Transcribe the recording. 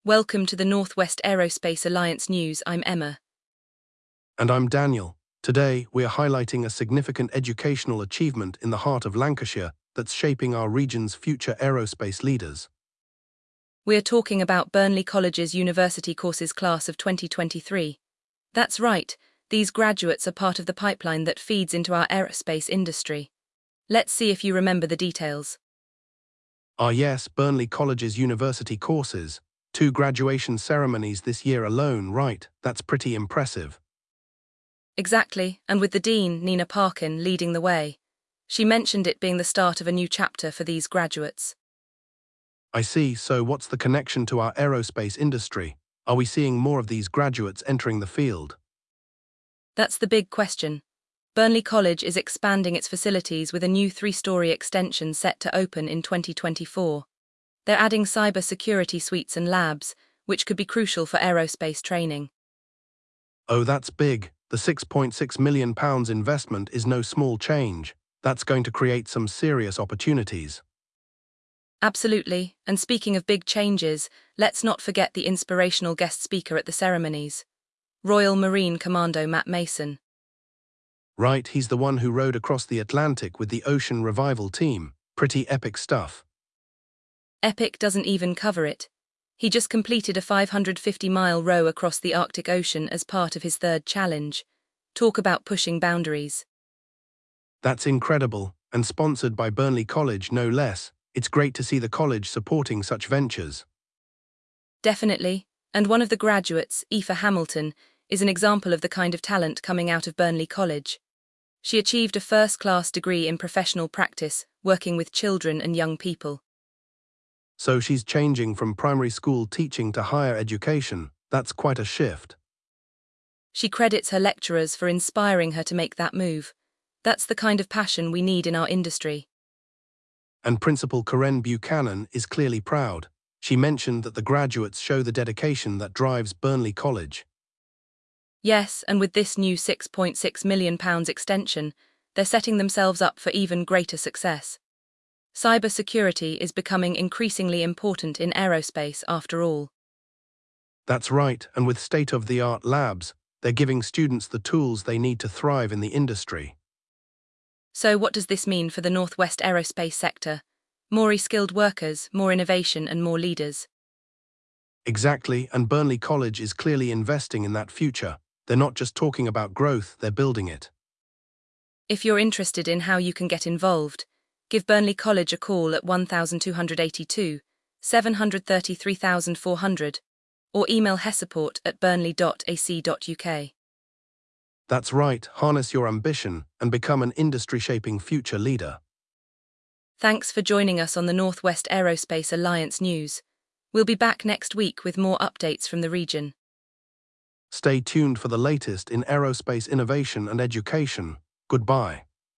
Welcome to the Northwest Aerospace Alliance News. I'm Emma. And I'm Daniel. Today, we are highlighting a significant educational achievement in the heart of Lancashire that's shaping our region's future aerospace leaders. We're talking about Burnley College's University Courses class of 2023. That's right, these graduates are part of the pipeline that feeds into our aerospace industry. Let's see if you remember the details. Yes, Burnley College's University Courses. 2 graduation ceremonies this year alone, right? That's pretty impressive. Exactly, and with the Dean, Nina Parkin, leading the way. She mentioned it being the start of a new chapter for these graduates. I see, so what's the connection to our aerospace industry? Are we seeing more of these graduates entering the field? That's the big question. Burnley College is expanding its facilities with a new 3-story extension set to open in 2024. They're adding cyber security suites and labs, which could be crucial for aerospace training. Oh, that's big. The £6.6 million investment is no small change. That's going to create some serious opportunities. Absolutely, and speaking of big changes, let's not forget the inspirational guest speaker at the ceremonies, Royal Marine Commando Matt Mason. Right, he's the one who rowed across the Atlantic with the Ocean Revival team. Pretty epic stuff. Epic doesn't even cover it. He just completed a 550-mile row across the Arctic Ocean as part of his 3rd challenge. Talk about pushing boundaries. That's incredible, and sponsored by Burnley College no less. It's great to see the college supporting such ventures. Definitely, and one of the graduates, Aoife Hamilton, is an example of the kind of talent coming out of Burnley College. She achieved a first-class degree in professional practice, working with children and young people. So she's changing from primary school teaching to higher education. That's quite a shift. She credits her lecturers for inspiring her to make that move. That's the kind of passion we need in our industry. And Principal Karen Buchanan is clearly proud. She mentioned that the graduates show the dedication that drives Burnley College. Yes, and with this new £6.6 million extension, they're setting themselves up for even greater success. Cybersecurity is becoming increasingly important in aerospace after all. That's right, and with state-of-the-art labs, they're giving students the tools they need to thrive in the industry. So what does this mean for the Northwest aerospace sector? More skilled workers, more innovation and more leaders. Exactly, and Burnley College is clearly investing in that future. They're not just talking about growth, they're building it. If you're interested in how you can get involved, give Burnley College a call at 1282 733 400 or email hesupport@burnley.ac.uk. That's right, harness your ambition and become an industry-shaping future leader. Thanks for joining us on the Northwest Aerospace Alliance News. We'll be back next week with more updates from the region. Stay tuned for the latest in aerospace innovation and education. Goodbye.